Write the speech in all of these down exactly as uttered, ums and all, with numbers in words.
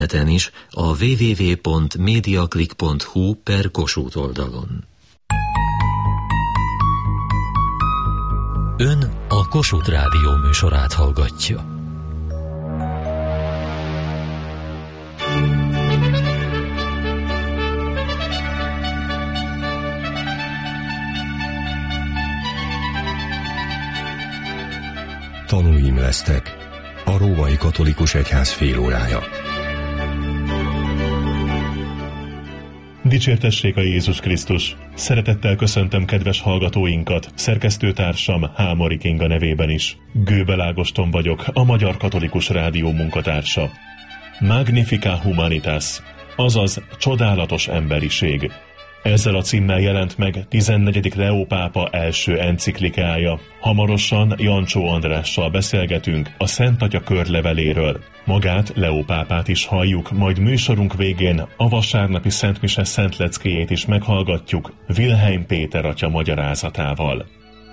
Neten is a double-u double-u double-u pont mediaclick pont hu per Kossuth oldalon. Ön a Kossuth Rádió műsorát hallgatja. Tanúim lesztek. A római katolikus egyház félórája. Dicsértessék a Jézus Krisztus! Szeretettel köszöntöm kedves hallgatóinkat, szerkesztőtársam Hámori Kinga nevében is. Gőbel Ágoston vagyok, a Magyar Katolikus Rádió munkatársa. Magnifica Humanitas, azaz csodálatos emberiség. Ezzel a címmel jelent meg tizennegyedik Leó pápa első enciklikája. Hamarosan Jancsó Andrással beszélgetünk a Szent Atya körleveléről. Magát, Leó pápát is halljuk, majd műsorunk végén a vasárnapi szentmise szentleckéjét is meghallgatjuk Wilhelm Péter atya magyarázatával.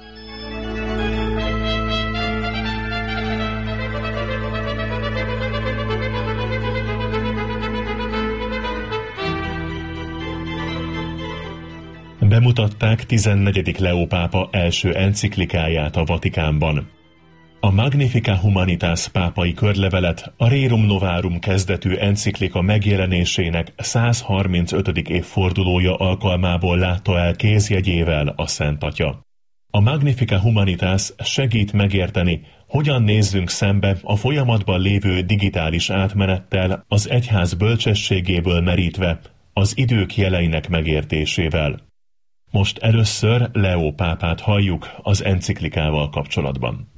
Bemutatták tizennegyedik Leó pápa első enciklikáját a Vatikánban. A Magnifica Humanitas pápai körlevelet a Rerum Novarum kezdetű enciklika megjelenésének száz harmincötödik évfordulója alkalmából látta el kézjegyével a Szent Atya. A Magnifica Humanitas segít megérteni, hogyan nézzünk szembe a folyamatban lévő digitális átmenettel, az egyház bölcsességéből merítve, az idők jeleinek megértésével. Most először Leó pápát halljuk az enciklikával kapcsolatban.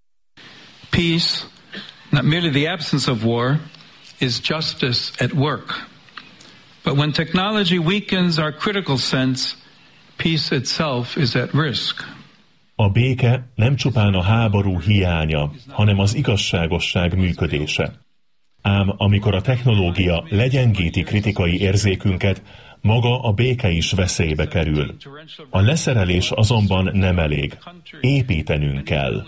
Peace, not merely the absence of war, is justice at work. But when technology weakens our critical sense, peace itself is at risk. A béke nem csupán a háború hiánya, hanem az igazságosság működése. Ám amikor a technológia legyengíti kritikai érzékünket, maga a béke is veszélybe kerül. A leszerelés azonban nem elég. Építenünk kell.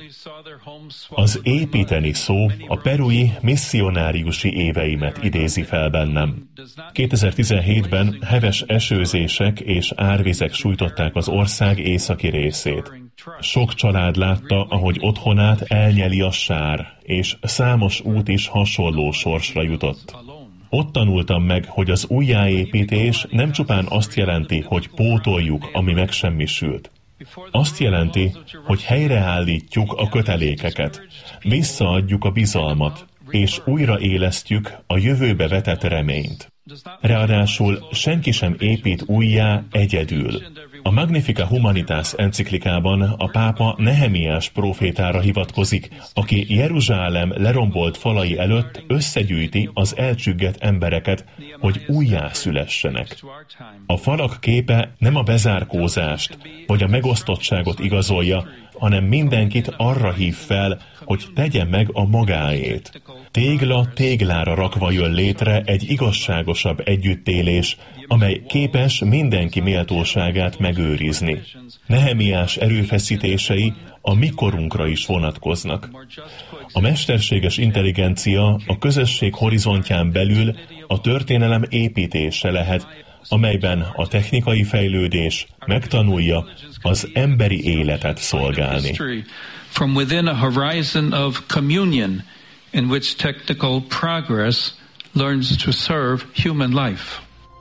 Az építeni szó a perui misszionáriusi éveimet idézi fel bennem. kétezer-tizenhétben heves esőzések és árvizek sújtották az ország északi részét. Sok család látta, ahogy otthonát elnyeli a sár, és számos út is hasonló sorsra jutott. Ott tanultam meg, hogy az újjáépítés nem csupán azt jelenti, hogy pótoljuk, ami megsemmisült. Azt jelenti, hogy helyreállítjuk a kötelékeket, visszaadjuk a bizalmat, és újraélesztjük a jövőbe vetett reményt. Ráadásul senki sem épít újjá egyedül. A Magnifica Humanitas enciklikában a pápa Nehemiás prófétára hivatkozik, aki Jeruzsálem lerombolt falai előtt összegyűjti az elcsüggett embereket, hogy újjászülessenek. A falak képe nem a bezárkózást vagy a megosztottságot igazolja, hanem mindenkit arra hív fel, hogy tegye meg a magáét. Tégla téglára rakva jön létre egy igazságosabb együttélés, amely képes mindenki méltóságát megőrizni. Nehemiás erőfeszítései a mi korunkra is vonatkoznak. A mesterséges intelligencia a közösség horizontján belül a történelem építése lehet, amelyben a technikai fejlődés megtanulja az emberi életet szolgálni. From within a horizon of communion in which technical progress learns to serve human life.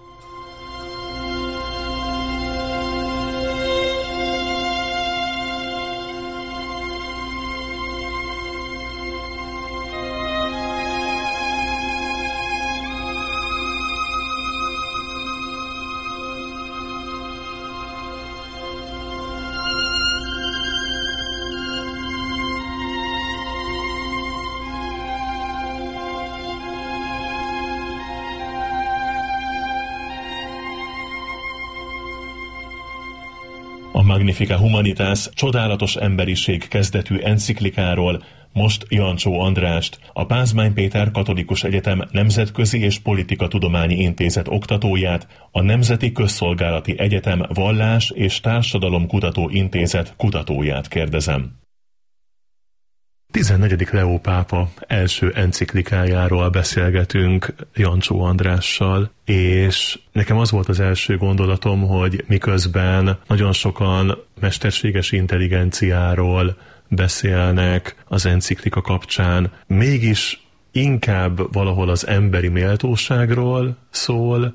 A Magnifica Humanitas csodálatos emberiség kezdetű enciklikáról most Jancsó Andrást, a Pázmány Péter Katolikus Egyetem Nemzetközi és Politikatudományi Intézet oktatóját, a Nemzeti Közszolgálati Egyetem Vallás- és Társadalomkutató Intézet kutatóját kérdezem. tizennegyedik Leó pápa első enciklikájáról beszélgetünk Jancsó Andrással, és nekem az volt az első gondolatom, hogy miközben nagyon sokan mesterséges intelligenciáról beszélnek az enciklika kapcsán, mégis inkább valahol az emberi méltóságról szól,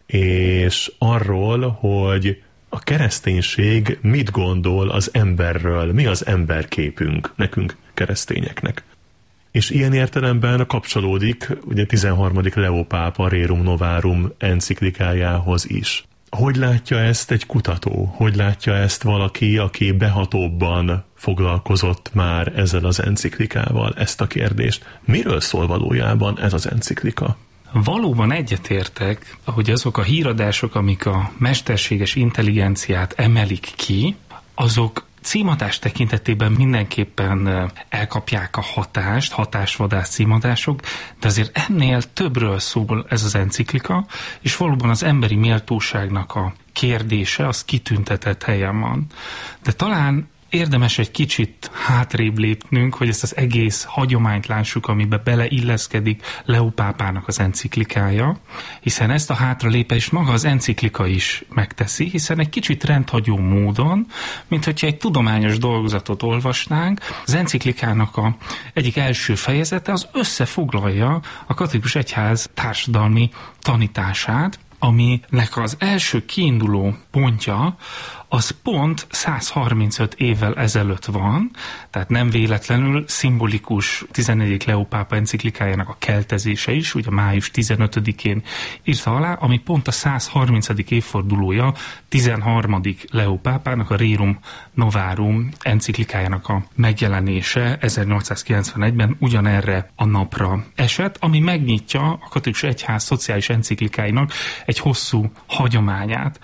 és arról, hogy a kereszténység mit gondol az emberről, mi az emberképünk nekünk keresztényeknek. És ilyen értelemben kapcsolódik ugye tizenharmadik Leó pápa Rerum Novarum enciklikájához is. Hogy látja ezt egy kutató? Hogy látja ezt valaki, aki behatóbban foglalkozott már ezzel az enciklikával, ezt a kérdést? Miről szól valójában ez az enciklika? Valóban egyetértek, hogy azok a híradások, amik a mesterséges intelligenciát emelik ki, azok címadás tekintetében mindenképpen elkapják a hatást, hatásvadász címadások, de azért ennél többről szól ez az enciklika, és valóban az emberi méltóságnak a kérdése, az kitüntetett helyen van. De talán érdemes egy kicsit hátrébb lépnünk, hogy ezt az egész hagyományt lássuk, amiben beleilleszkedik Leó pápának az enciklikája, hiszen ezt a hátralépést maga az enciklika is megteszi, hiszen egy kicsit rendhagyó módon, mint hogyha egy tudományos dolgozatot olvasnánk, az enciklikának a egyik első fejezete az összefoglalja a katolikus egyház társadalmi tanítását, aminek az első kiinduló pontja az pont száz harmincöt évvel ezelőtt van, tehát nem véletlenül szimbolikus tizennegyedik Leó pápa enciklikájának a keltezése is, ugye május tizenötödikén írta alá, ami pont a száz harmincadik évfordulója tizenharmadik Leó pápának a Rerum Novarum enciklikájának a megjelenése ezernyolcszázkilencvenegyben ugyanerre a napra esett, ami megnyitja a katolikus egyház szociális enciklikáinak egy hosszú hagyományát.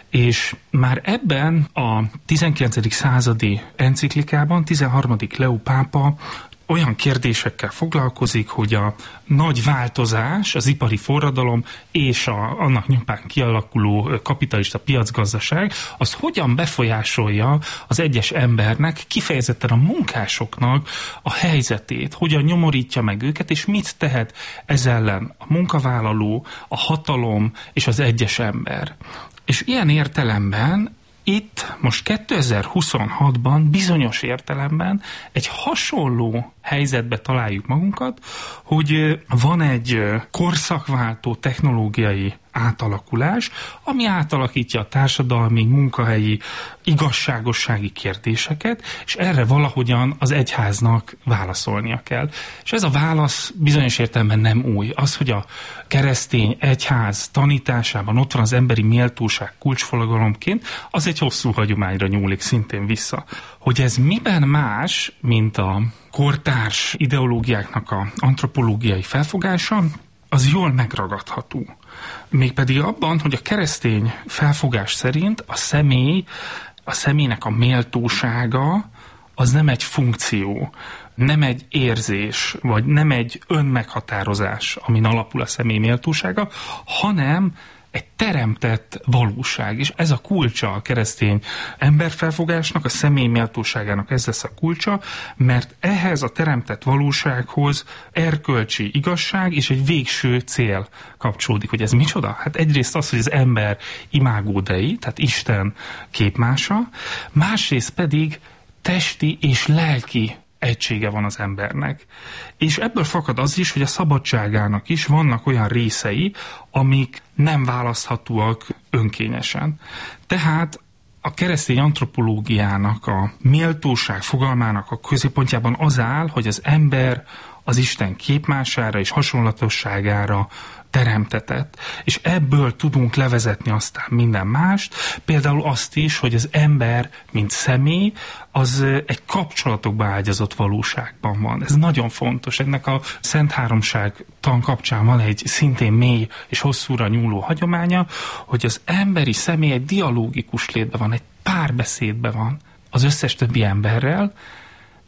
És már ebben a tizenkilencedik századi enciklikában tizenharmadik Leó pápa olyan kérdésekkel foglalkozik, hogy a nagy változás, az ipari forradalom és a, annak nyomán kialakuló kapitalista piacgazdaság, az hogyan befolyásolja az egyes embernek, kifejezetten a munkásoknak a helyzetét, hogyan nyomorítja meg őket, és mit tehet ez ellen a munkavállaló, a hatalom és az egyes ember. És ilyen értelemben itt most kétezer-huszonhatban bizonyos értelemben egy hasonló helyzetbe találjuk magunkat, hogy van egy korszakváltó technológiai átalakulás, ami átalakítja a társadalmi, munkahelyi, igazságossági kérdéseket, és erre valahogyan az egyháznak válaszolnia kell. És ez a válasz bizonyos értelemben nem új. Az, hogy a keresztény egyház tanításában ott van az emberi méltóság kulcsfogalomként, az egy hosszú hagyományra nyúlik szintén vissza. Hogy ez miben más, mint a kortárs ideológiáknak a antropológiai felfogása, az jól megragadható. Mégpedig abban, hogy a keresztény felfogás szerint a személy, a személynek a méltósága az nem egy funkció, nem egy érzés, vagy nem egy önmeghatározás, amin alapul a személy méltósága, hanem egy teremtett valóság, és ez a kulcsa a keresztény emberfelfogásnak, a személy méltóságának ez lesz a kulcsa, mert ehhez a teremtett valósághoz erkölcsi igazság és egy végső cél kapcsolódik. Hogy ez micsoda? Hát egyrészt az, hogy az ember imágo Dei, tehát Isten képmása, másrészt pedig testi és lelki egysége van az embernek. És ebből fakad az is, hogy a szabadságának is vannak olyan részei, amik nem választhatóak önkényesen. Tehát a keresztény antropológiának, a méltóság fogalmának a középpontjában az áll, hogy az ember az Isten képmására és hasonlatosságára teremtetett, és ebből tudunk levezetni aztán minden mást, például azt is, hogy az ember, mint személy, az egy kapcsolatokba ágyazott valóságban van. Ez nagyon fontos. Ennek a Szent Háromság tan kapcsán van egy szintén mély és hosszúra nyúló hagyománya, hogy az emberi személy egy dialógikus létben van, egy párbeszédben van az összes többi emberrel,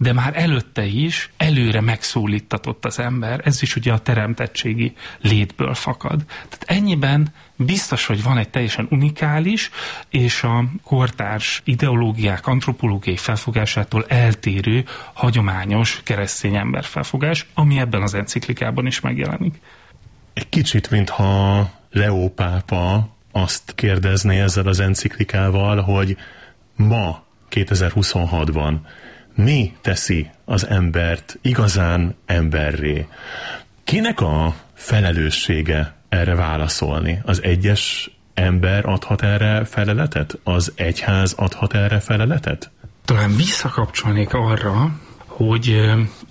de már előtte is előre megszólítatott az ember. Ez is ugye a teremtettségi létből fakad. Tehát ennyiben biztos, hogy van egy teljesen unikális és a kortárs ideológiák, antropológiai felfogásától eltérő, hagyományos keresztény ember felfogás, ami ebben az enciklikában is megjelenik. Egy kicsit, mintha Leó pápa azt kérdezné ezzel az enciklikával, hogy ma, kétezer-huszonhatban mi teszi az embert igazán emberré? Kinek a felelőssége erre válaszolni? Az egyes ember adhat erre feleletet? Az egyház adhat erre feleletet? Talán visszakapcsolnék arra, hogy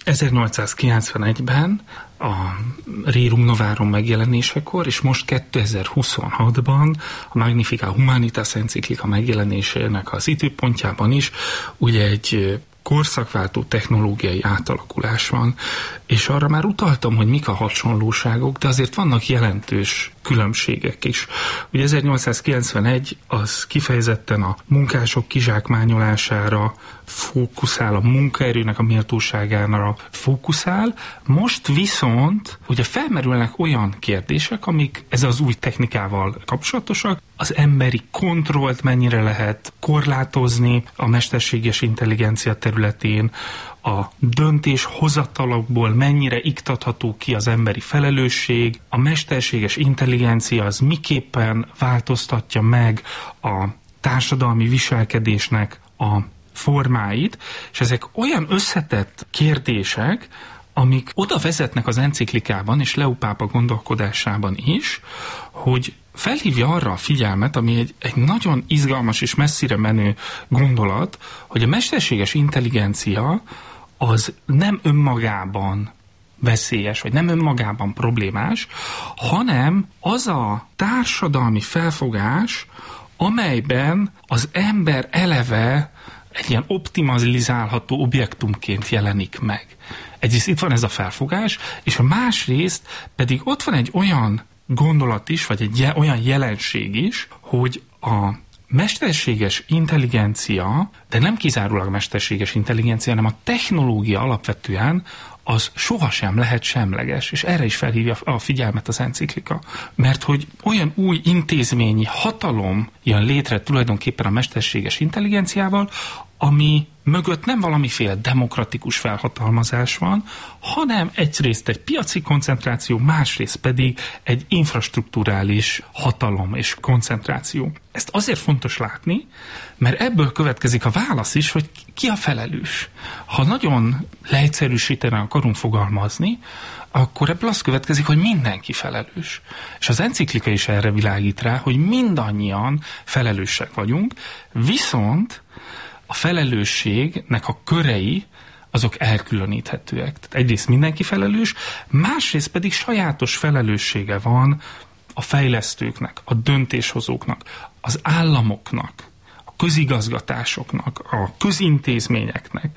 ezernyolcszázkilencvenegyben a Rerum Novarum megjelenésekor, és most kétezer-huszonhatban a Magnificat Humanitas enciklika megjelenésének az időpontjában is ugye egy korszakváltó technológiai átalakulás van, és arra már utaltam, hogy mik a hasonlóságok, de azért vannak jelentős különbségek is. Ugye ezernyolcszázkilencvenegy az kifejezetten a munkások kizsákmányolására fókuszál, a munkaerőnek a méltóságára fókuszál, most viszont ugye felmerülnek olyan kérdések, amik ez az új technikával kapcsolatosak, az emberi kontrollt mennyire lehet korlátozni a mesterséges intelligencia területén, a döntéshozatalakból mennyire iktatható ki az emberi felelősség, a mesterséges intelligencia az miképpen változtatja meg a társadalmi viselkedésnek a formáit, és ezek olyan összetett kérdések, amik oda vezetnek az enciklikában és Leó pápa gondolkodásában is, hogy felhívja arra a figyelmet, ami egy, egy nagyon izgalmas és messzire menő gondolat, hogy a mesterséges intelligencia az nem önmagában veszélyes, vagy nem önmagában problémás, hanem az a társadalmi felfogás, amelyben az ember eleve egy ilyen optimalizálható objektumként jelenik meg. Egyrészt itt van ez a felfogás, és a másrészt pedig ott van egy olyan gondolat is, vagy egy je, olyan jelenség is, hogy a mesterséges intelligencia, de nem kizárólag a mesterséges intelligencia, hanem a technológia alapvetően az sohasem lehet semleges, és erre is felhívja a figyelmet az enciklika. Mert hogy olyan új intézményi hatalom jön létre tulajdonképpen a mesterséges intelligenciával, ami mögött nem valamiféle demokratikus felhatalmazás van, hanem egyrészt egy piaci koncentráció, másrészt pedig egy infrastrukturális hatalom és koncentráció. Ezt azért fontos látni, mert ebből következik a válasz is, hogy ki a felelős. Ha nagyon leegyszerűsíteni akarunk fogalmazni, akkor ebből az következik, hogy mindenki felelős. És az enciklika is erre világít rá, hogy mindannyian felelősek vagyunk, viszont a felelősségnek a körei azok elkülöníthetőek. Tehát egyrészt mindenki felelős, másrészt pedig sajátos felelőssége van a fejlesztőknek, a döntéshozóknak, az államoknak, a közigazgatásoknak, a közintézményeknek,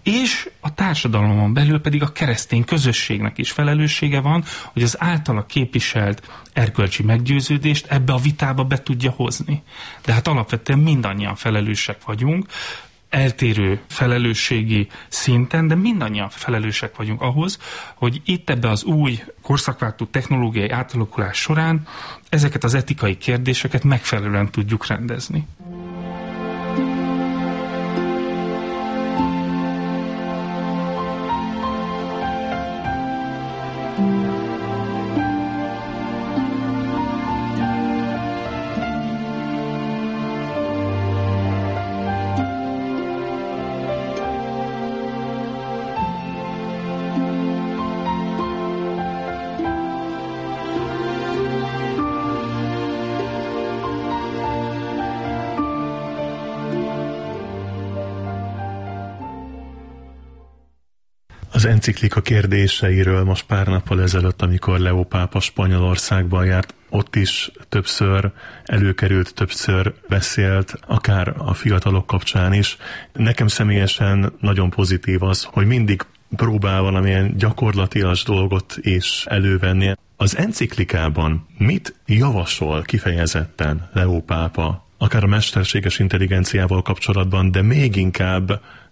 és a társadalomon belül pedig a keresztény közösségnek is felelőssége van, hogy az általa képviselt erkölcsi meggyőződést ebbe a vitába be tudja hozni. De hát alapvetően mindannyian felelősek vagyunk, eltérő felelősségi szinten, de mindannyian felelősek vagyunk ahhoz, hogy itt ebbe az új korszakváltó technológiai átalakulás során ezeket az etikai kérdéseket megfelelően tudjuk rendezni. Az enciklika kérdéseiről most pár nappal ezelőtt, amikor Leó pápa Spanyolországban járt, ott is többször előkerült, többször beszélt, akár a fiatalok kapcsán is. Nekem személyesen nagyon pozitív az, hogy mindig próbál valamilyen gyakorlatias dolgot is elővenni. Az enciklikában mit javasol kifejezetten Leó pápa, akár a mesterséges intelligenciával kapcsolatban, de még inkább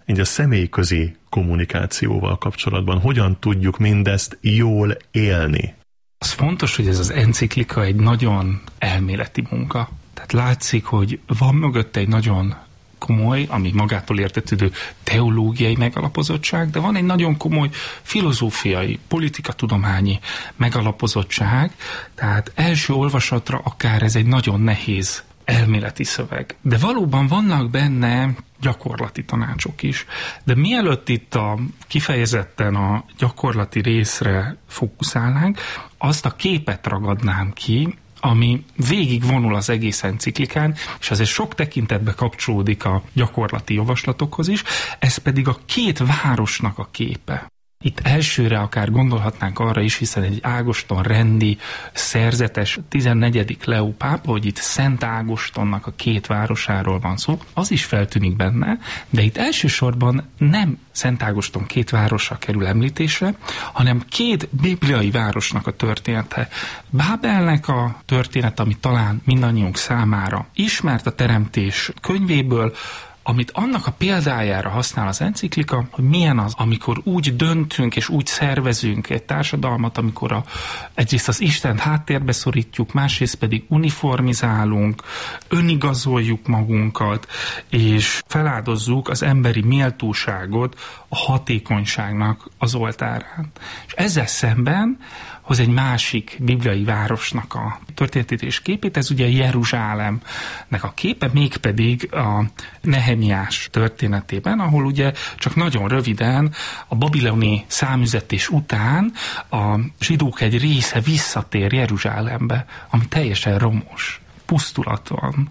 így a személyközi kommunikációval kapcsolatban hogyan tudjuk mindezt jól élni? Az fontos, hogy ez az enciklika egy nagyon elméleti munka. Tehát látszik, hogy van mögötte egy nagyon komoly, ami magától értetődő teológiai megalapozottság, de van egy nagyon komoly filozófiai, politikatudományi megalapozottság, tehát első olvasatra akár ez egy nagyon nehéz elméleti szöveg. De valóban vannak benne gyakorlati tanácsok is. De mielőtt itt a, kifejezetten a gyakorlati részre fókuszálnánk, azt a képet ragadnám ki, ami végig vonul az egész enciklikán, és azért sok tekintetbe kapcsolódik a gyakorlati javaslatokhoz is, ez pedig a két városnak a képe. Itt elsőre akár gondolhatnánk arra is, hiszen egy Ágoston rendi, szerzetes tizennegyedik Leó pápa, hogy itt Szent Ágostonnak a két városáról van szó, az is feltűnik benne, de itt elsősorban nem Szent Ágoston két városa kerül említésre, hanem két bibliai városnak a története. Bábelnek a történet, ami talán mindannyiunk számára ismert a Teremtés könyvéből, amit annak a példájára használ az enciklika, hogy milyen az, amikor úgy döntünk és úgy szervezünk egy társadalmat, amikor a, egyrészt az Istent háttérbe szorítjuk, másrészt pedig uniformizálunk, önigazoljuk magunkat, és feláldozzuk az emberi méltóságot a hatékonyságnak az oltárán. És ezzel szemben hoz egy másik bibliai városnak a történetét és képét, ez ugye Jeruzsálemnek a képe, mégpedig a Nehemiás történetében, ahol ugye csak nagyon röviden a babiloni számüzetés után a zsidók egy része visszatér Jeruzsálembe, ami teljesen romos, pusztulat van.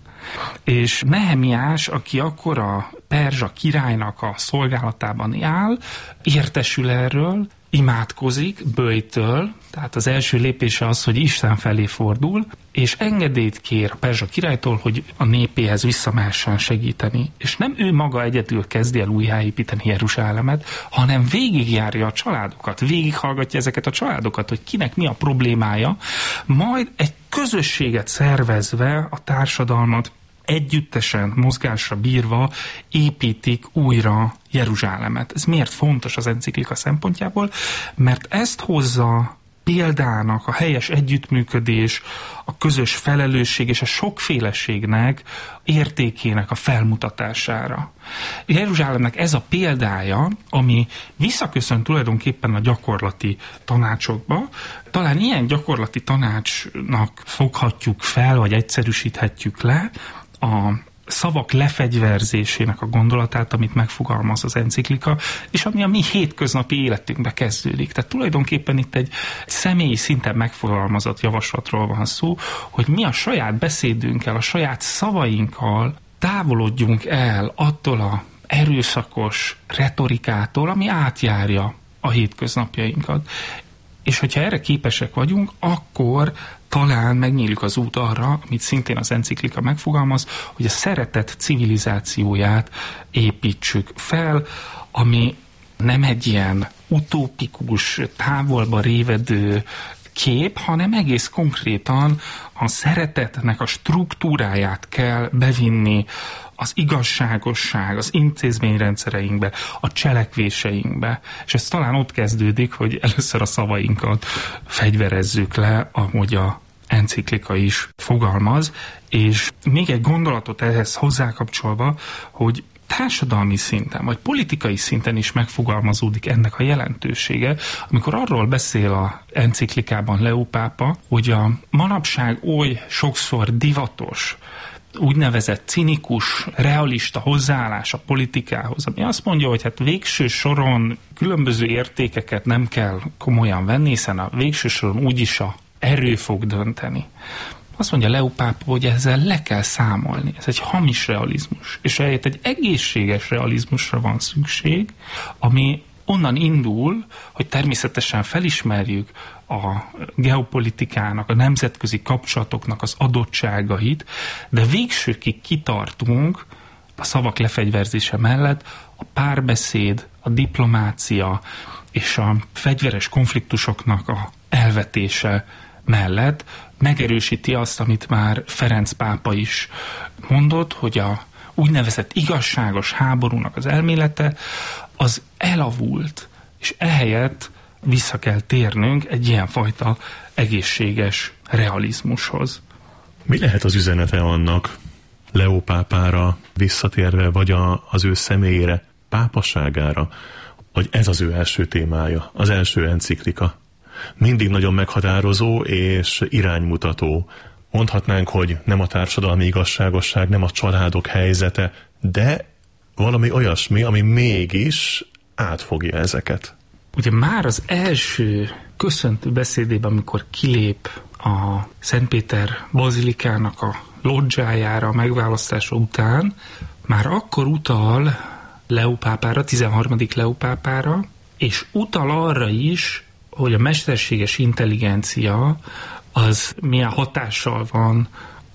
És Nehemiás, aki akkor a perzsa királynak a szolgálatában áll, értesül erről, imádkozik böjtől, tehát az első lépése az, hogy Isten felé fordul, és engedélyt kér a perzsa királytól, hogy a népéhez visszamehessen segíteni. És nem ő maga egyedül kezdi el újjáépíteni Jeruzsálemet, hanem végigjárja a családokat, végighallgatja ezeket a családokat, hogy kinek mi a problémája, majd egy közösséget szervezve a társadalmat együttesen, mozgásra bírva építik újra Jeruzsálemet. Ez miért fontos az enciklika szempontjából? Mert ezt hozza példának a helyes együttműködés, a közös felelősség és a sokféleségnek értékének a felmutatására. Jeruzsálemnek ez a példája, ami visszaköszön tulajdonképpen a gyakorlati tanácsokba. Talán ilyen gyakorlati tanácsnak foghatjuk fel, vagy egyszerűsíthetjük le a szavak lefegyverzésének a gondolatát, amit megfogalmaz az enciklika, és ami a mi hétköznapi életünkbe kezdődik. Tehát tulajdonképpen itt egy személyi szinten megfogalmazott javaslatról van szó, hogy mi a saját beszédünkkel, a saját szavainkkal távolodjunk el attól a erőszakos retorikától, ami átjárja a hétköznapjainkat. És hogyha erre képesek vagyunk, akkor talán megnyílik az út arra, amit szintén az enciklika megfogalmaz, hogy a szeretet civilizációját építsük fel, ami nem egy ilyen utópikus, távolba révedő kép, hanem egész konkrétan a szeretetnek a struktúráját kell bevinni az igazságosság, az intézményrendszereinkbe, a cselekvéseinkbe. És ez talán ott kezdődik, hogy először a szavainkat fegyverezzük le, ahogy a enciklika is fogalmaz, és még egy gondolatot ehhez hozzákapcsolva, hogy társadalmi szinten, vagy politikai szinten is megfogalmazódik ennek a jelentősége, amikor arról beszél a enciklikában Leó pápa, hogy a manapság oly sokszor divatos, úgynevezett cinikus, realista hozzáállás a politikához, ami azt mondja, hogy hát végső soron különböző értékeket nem kell komolyan venni, hiszen a végső soron úgyis a erő fog dönteni. Azt mondja Leó pápa, hogy ezzel le kell számolni. Ez egy hamis realizmus. És ehelyett egy egészséges realizmusra van szükség, ami onnan indul, hogy természetesen felismerjük a geopolitikának, a nemzetközi kapcsolatoknak az adottságait, de végsőkig kitartunk a szavak lefegyverzése mellett a párbeszéd, a diplomácia és a fegyveres konfliktusoknak a elvetése mellett megerősíti azt, amit már Ferenc pápa is mondott, hogy a úgynevezett igazságos háborúnak az elmélete, az elavult, és ehelyett vissza kell térnünk egy ilyenfajta egészséges realizmushoz. Mi lehet az üzenete annak, Leó pápára visszatérve, vagy a, az ő személyére, pápasságára, hogy ez az ő első témája, az első enciklika? Mindig nagyon meghatározó és iránymutató. Mondhatnánk, hogy nem a társadalmi igazságosság, nem a családok helyzete, de valami olyasmi, ami mégis átfogja ezeket. Ugye már az első köszöntő beszédében, amikor kilép a Szentpéter bazilikának a lodzsájára a megválasztása után, már akkor utal Leó pápára, tizenharmadik Leó pápára, és utal arra is, hogy a mesterséges intelligencia az milyen hatással van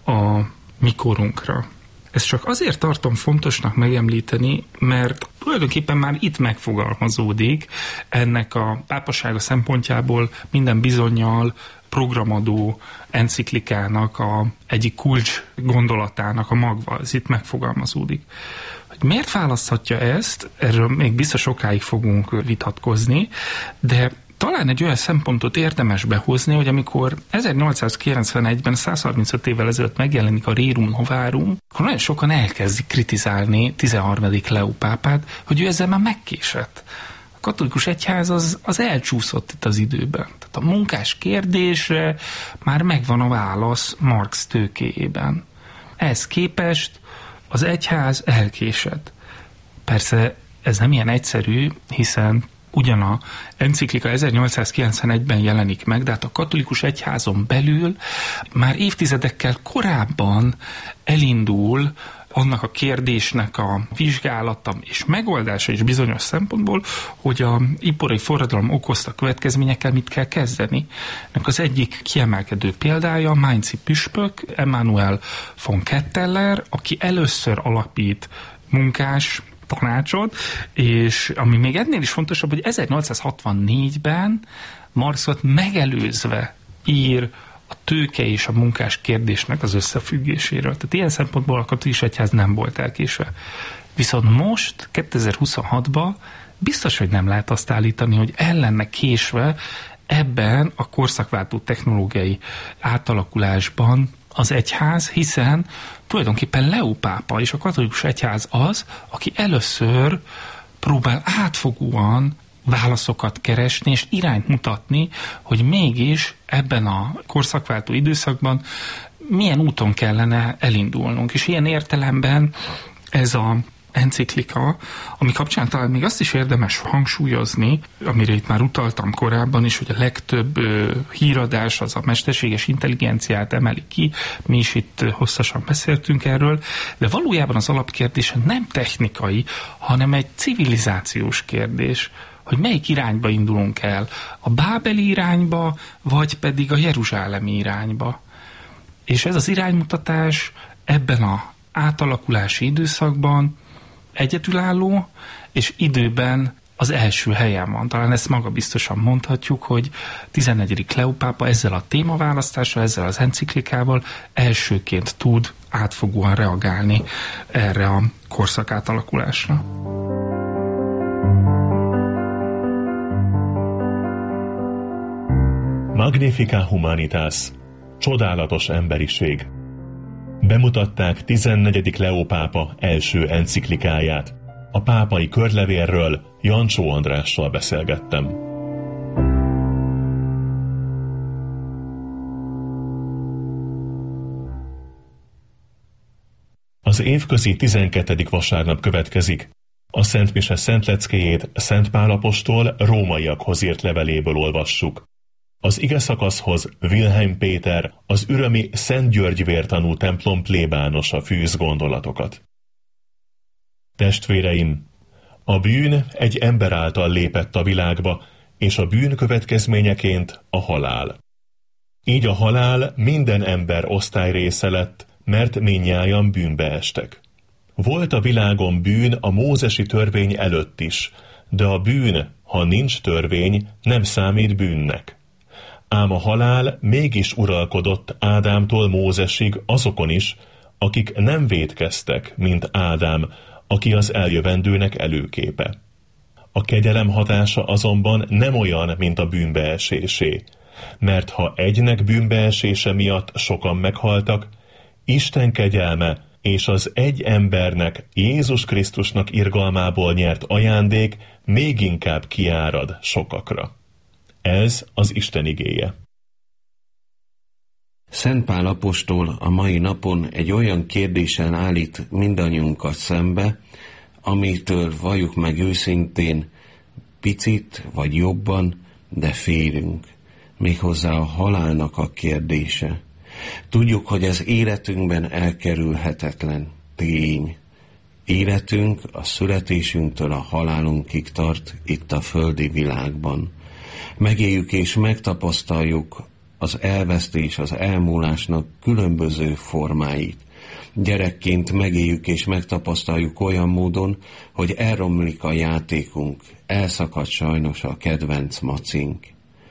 a mi korunkra. Ezt csak azért tartom fontosnak megemlíteni, mert tulajdonképpen már itt megfogalmazódik ennek a pápasága szempontjából minden bizonnyal programadó enciklikának a egyik kulcs gondolatának a magva, ez itt megfogalmazódik. Hogy miért választhatja ezt, erről még biztos sokáig fogunk vitatkozni, de talán egy olyan szempontot érdemes behozni, hogy amikor ezernyolcszázkilencvenegyben, száz harmincöt évvel ezelőtt megjelenik a Rerum Novarum, akkor nagyon sokan elkezdik kritizálni tizenharmadik Leó pápát, hogy ő ezzel már megkésett. A katolikus egyház az, az elcsúszott itt az időben. Tehát a munkás kérdésre már megvan a válasz Marx tőkéjében. Ehhez képest az egyház elkésett. Persze ez nem ilyen egyszerű, hiszen ugyan a enciklika ezernyolcszázkilencvenegyben jelenik meg, de hát a katolikus egyházon belül már évtizedekkel korábban elindul annak a kérdésnek a vizsgálata és megoldása is bizonyos szempontból, hogy a ipari forradalom okozta következményekkel mit kell kezdeni. Ennek az egyik kiemelkedő példája a mainzi püspök Emanuel von Ketteler, aki először alapít munkás tanácsot, és ami még ennél is fontosabb, hogy ezernyolcszázhatvannégyben Marxot megelőzve ír a tőke és a munkás kérdésnek az összefüggéséről. Tehát ilyen szempontból a katolikus egyház nem volt elkésve. Viszont most, kétezer-huszonhatban biztos, hogy nem lehet azt állítani, hogy el lenne késve ebben a korszakváltó technológiai átalakulásban az egyház, hiszen tulajdonképpen Leó pápa és a katolikus egyház az, aki először próbál átfogóan válaszokat keresni és irányt mutatni, hogy mégis ebben a korszakváltó időszakban milyen úton kellene elindulnunk. És ilyen értelemben ez a enciklika, ami kapcsán talán még azt is érdemes hangsúlyozni, amire itt már utaltam korábban is, hogy a legtöbb ö, híradás az a mesterséges intelligenciát emeli ki, mi is itt hosszasan beszéltünk erről, de valójában az alapkérdés nem technikai, hanem egy civilizációs kérdés, hogy melyik irányba indulunk el, a bábeli irányba, vagy pedig a jeruzsálemi irányba. És ez az iránymutatás ebben az átalakulási időszakban egyedülálló, és időben az első helyen van. Talán ezt magabiztosan mondhatjuk, hogy tizennegyedik Leó pápa ezzel a témaválasztással, ezzel az enciklikával elsőként tud átfogóan reagálni erre a korszak átalakulásra. Magnifica Humanitas, csodálatos emberiség. Bemutatták tizennegyedik Leó pápa első enciklikáját. A pápai körlevélről Jancsó Andrással beszélgettem. Az évközi tizenkettedik vasárnap következik. A Szent Mise szentleckéjét Szent Pál apostol rómaiakhoz írt leveléből olvassuk. Az ige szakaszhoz Wilhelm Péter, az ürömi Szent György vértanú templom plébánosa fűz gondolatokat. Testvéreim, a bűn egy ember által lépett a világba, és a bűn következményeként a halál. Így a halál minden ember osztályrésze lett, mert mindnyájan bűnbe estek. Volt a világon bűn a mózesi törvény előtt is, de a bűn, ha nincs törvény, nem számít bűnnek. Ám a halál mégis uralkodott Ádámtól Mózesig azokon is, akik nem vétkeztek, mint Ádám, aki az eljövendőnek előképe. A kegyelem hatása azonban nem olyan, mint a bűnbeesésé, mert ha egynek bűnbeesése miatt sokan meghaltak, Isten kegyelme és az egy embernek, Jézus Krisztusnak irgalmából nyert ajándék még inkább kiárad sokakra. Ez az Isten igéje. Szent Pál apostol a mai napon egy olyan kérdéssel állít mindannyiunkat szembe, amitől valljuk meg őszintén, picit vagy jobban, de félünk. Méghozzá a halálnak a kérdése. Tudjuk, hogy az életünkben elkerülhetetlen tény. Életünk a születésünktől a halálunkig tart itt a földi világban. Megéljük és megtapasztaljuk az elvesztés, az elmúlásnak különböző formáit. Gyerekként megéljük és megtapasztaljuk olyan módon, hogy elromlik a játékunk, elszakad sajnos a kedvenc macink.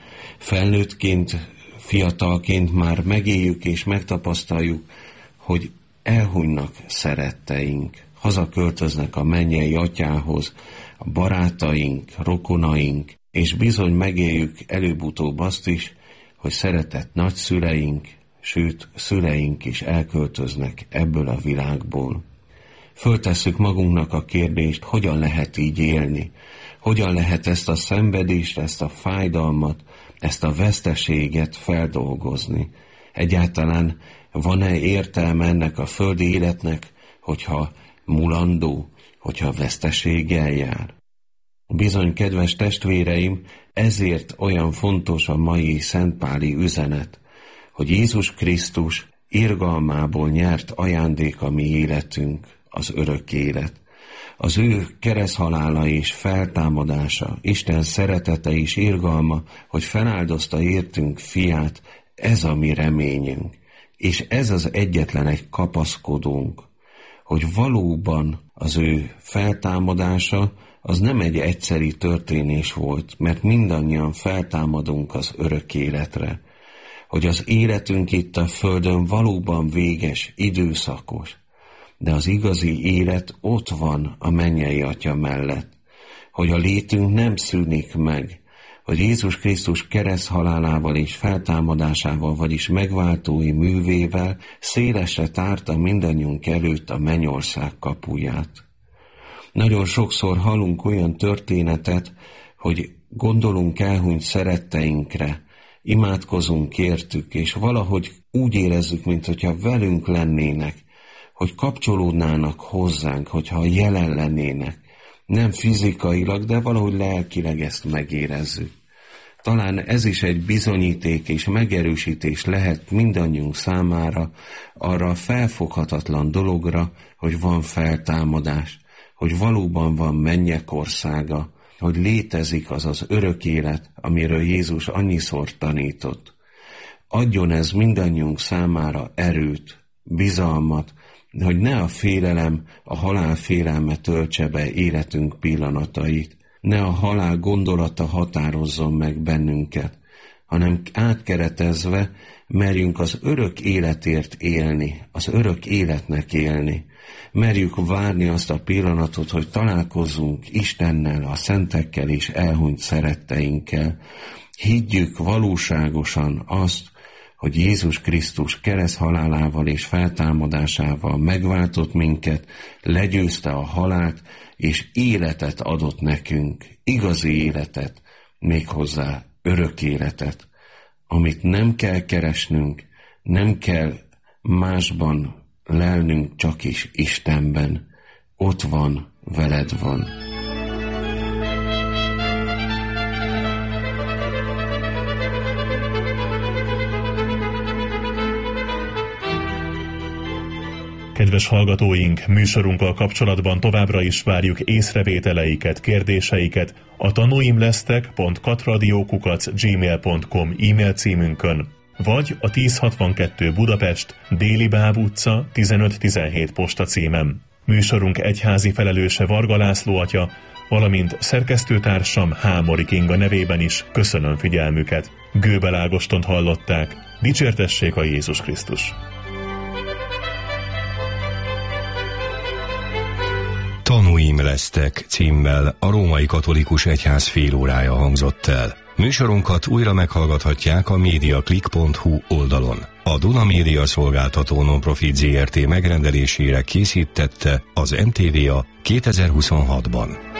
Felnőttként, fiatalként már megéljük és megtapasztaljuk, hogy elhunynak szeretteink, hazaköltöznek a mennyei atyához, a barátaink, rokonaink, és bizony megéljük előbb-utóbb azt is, hogy szeretett nagyszüleink, sőt, szüleink is elköltöznek ebből a világból. Föltesszük magunknak a kérdést, hogyan lehet így élni, hogyan lehet ezt a szenvedést, ezt a fájdalmat, ezt a veszteséget feldolgozni. Egyáltalán van-e értelme ennek a földi életnek, hogyha mulandó, hogyha veszteséggel jár? Bizony, kedves testvéreim, ezért olyan fontos a mai szentpáli üzenet, hogy Jézus Krisztus irgalmából nyert ajándék a mi életünk, az örök élet. Az ő kereszthalála és feltámadása, Isten szeretete és irgalma, hogy feláldozta értünk fiát, ez a mi reményünk. És ez az egyetlen egy kapaszkodónk, hogy valóban az ő feltámadása az nem egy egyszeri történés volt, mert mindannyian feltámadunk az örök életre, hogy az életünk itt a földön valóban véges, időszakos, de az igazi élet ott van a mennyei Atya mellett, hogy a létünk nem szűnik meg, hogy Jézus Krisztus kereszthalálával és feltámadásával, vagyis megváltói művével szélesre tárta mindannyiunk előtt a mennyország kapuját. Nagyon sokszor hallunk olyan történetet, hogy gondolunk elhunyt szeretteinkre, imádkozunk értük, és valahogy úgy érezzük, mintha velünk lennének, hogy kapcsolódnának hozzánk, hogyha jelen lennének. Nem fizikailag, de valahogy lelkileg ezt megérezzük. Talán ez is egy bizonyíték és megerősítés lehet mindannyiunk számára arra a felfoghatatlan dologra, hogy van feltámadás, hogy valóban van mennyek országa, hogy létezik az az örök élet, amiről Jézus annyiszor tanított. Adjon ez mindannyiunk számára erőt, bizalmat, hogy ne a félelem, a halál félelme töltse be életünk pillanatait, ne a halál gondolata határozzon meg bennünket, hanem átkeretezve merjünk az örök életért élni, az örök életnek élni. Merjük várni azt a pillanatot, hogy találkozzunk Istennel, a szentekkel és elhunyt szeretteinkkel. Higgyük valóságosan azt, hogy Jézus Krisztus kereszthalálával és feltámadásával megváltott minket, legyőzte a halált, és életet adott nekünk, igazi életet, méghozzá örök életet, amit nem kell keresnünk, nem kell másban lelnünk, csak is Istenben. Ott van, veled van. Kedves hallgatóink, műsorunkkal kapcsolatban továbbra is várjuk észrevételeiket, kérdéseiket a tanúimlesztek pont katradio kukac gmail pont com e-mail címünkön, vagy a tízszázhatvankettő Budapest, Déli Báb utca, tizenöt tizenhét posta címem. Műsorunk egyházi felelőse Varga László atya, valamint szerkesztőtársam Hámori Kinga nevében is köszönöm figyelmüket. Gőbel Ágostont hallották. Dicsértessék a Jézus Krisztus! Tanúim lesztek címmel a Római Katolikus Egyház félórája hangzott el. Műsorunkat újra meghallgathatják a mediaclick pont hu oldalon. A Duna Média Szolgáltató Nonprofit Zé Er Té megrendelésére készítette az em té vé á kétezer-huszonhatban.